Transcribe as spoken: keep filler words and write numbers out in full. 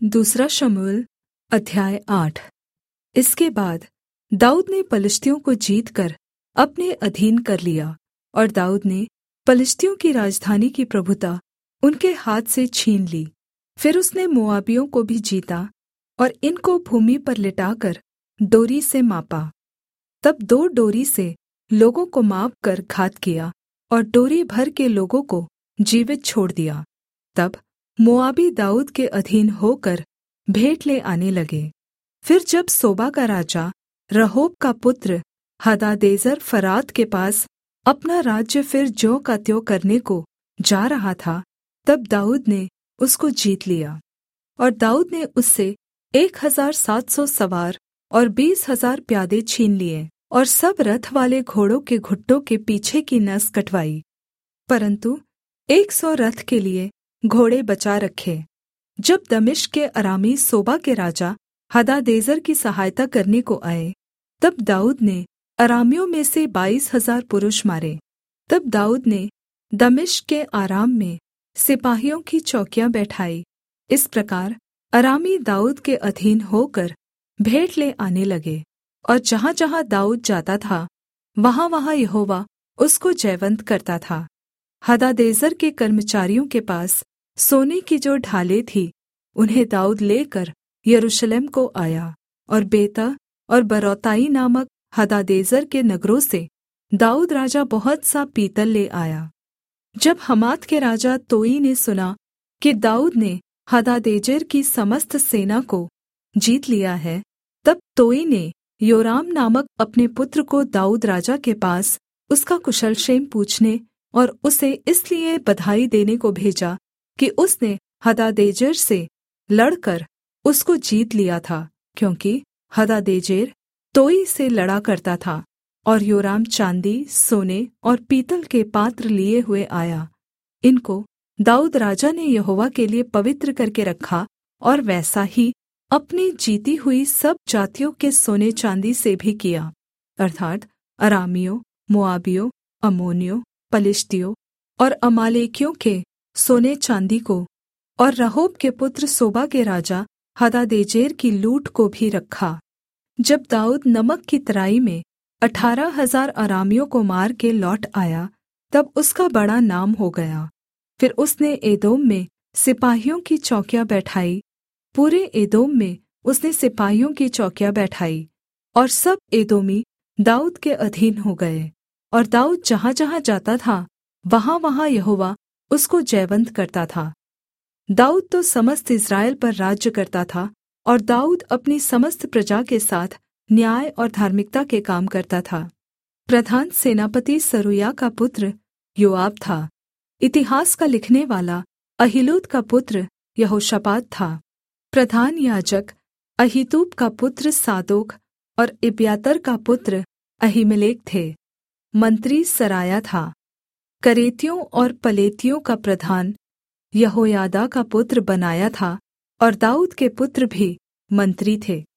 दूसरा शमूएल अध्याय आठ। इसके बाद दाऊद ने पलिश्तियों को जीतकर अपने अधीन कर लिया, और दाऊद ने पलिश्तियों की राजधानी की प्रभुता उनके हाथ से छीन ली। फिर उसने मोआबियों को भी जीता और इनको भूमि पर लिटाकर डोरी से मापा। तब दो डोरी से लोगों को मापकर घात किया और डोरी भर के लोगों को जीवित छोड़ दिया। तब मोआबी दाऊद के अधीन होकर भेंट ले आने लगे। फिर जब सोबा का राजा रहोब का पुत्र हदादेजेर फरात के पास अपना राज्य फिर ज्यों का त्यों करने को जा रहा था, तब दाऊद ने उसको जीत लिया। और दाऊद ने उससे एक हजार सात सौ सवार और बीस हजार प्यादे छीन लिए, और सब रथ वाले घोड़ों के घुटनों के पीछे की नस कटवाई, परन्तु एक सौ रथ के लिए घोड़े बचा रखे। जब दमिश्क के अरामी सोबा के राजा हदादेजेर की सहायता करने को आए, तब दाऊद ने अरामियों में से बाईस हजार पुरुष मारे। तब दाऊद ने दमिश्क के आराम में सिपाहियों की चौकियाँ बैठाई। इस प्रकार अरामी दाऊद के अधीन होकर भेंट ले आने लगे, और जहाँ-जहाँ दाऊद जाता था वहाँ-वहाँ यहोवा उसको जयवन्त करता था। हदादेजेर के कर्मचारियों के पास सोने की जो ढालें थीं, उन्हें दाऊद लेकर यरूशलेम को आया, और बेता और बरौताई नामक हदादेजेर के नगरों से दाऊद राजा बहुत सा पीतल ले आया। जब हमात के राजा तोई ने सुना कि दाऊद ने हदादेजेर की समस्त सेना को जीत लिया है, तब तोई ने योराम नामक अपने पुत्र को दाऊद राजा के पास उसका कुशल क्षेम पूछने और उसे इसलिए बधाई देने को भेजा कि उसने हदादेजेर से लड़कर उसको जीत लिया था, क्योंकि हदादेजेर तोई से लड़ा करता था। और योराम चाँदी, सोने और पीतल के पात्र लिए हुए आया। इनको दाऊद राजा ने यहोवा के लिए पवित्र करके रखा, और वैसा ही अपनी जीती हुई सब जातियों के सोने चाँदी से भी किया, अर्थात् अरामियों, मोआबियों, अम्मोनियों, पलिश्तियों और अमालेकियों के सोने चाँदी को, और रहोब के पुत्र सोबा के राजा हदादेजेर की लूट को भी रखा। जब दाऊद नमक की तराई में अठारह हजार अरामियों को मार के लौट आया, तब उसका बड़ा नाम हो गया। फिर उसने एदोम में सिपाहियों की चौकियाँ बैठाई, पूरे एदोम में उसने सिपाहियों की चौकियाँ बैठाई, और सब एदोमी दाऊद के अधीन हो गए। और दाऊद जहाँ-जहाँ जाता था वहाँ-वहाँ यहोवा उसको जयवन्त करता था। दाऊद तो समस्त इस्राएल पर राज्य करता था, और दाऊद अपनी समस्त प्रजा के साथ न्याय और धार्मिकता के काम करता था। प्रधान सेनापति सरूया का पुत्र योआब था। इतिहास का लिखने वाला अहीलूद का पुत्र यहोशापात था। प्रधान याजक अहीतूब का पुत्र सादोक और इब्यातर का पुत्र अहीमेलेक थे। मंत्री सराया था। करेतियों और पलेतियों का प्रधान यहोयादा का पुत्र बनाया था, और दाऊद के पुत्र भी मंत्री थे।